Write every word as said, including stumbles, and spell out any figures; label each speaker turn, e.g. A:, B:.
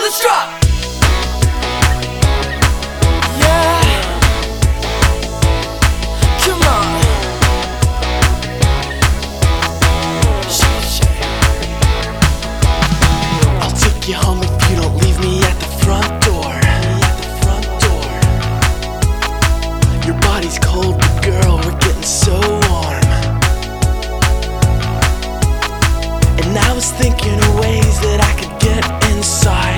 A: let's drop. Yeah, come on. I'll take you home if you don't leave me at the front door. At the front door. Your body's cold, but girl, we're getting so warm. And I was thinking of ways that I could get inside.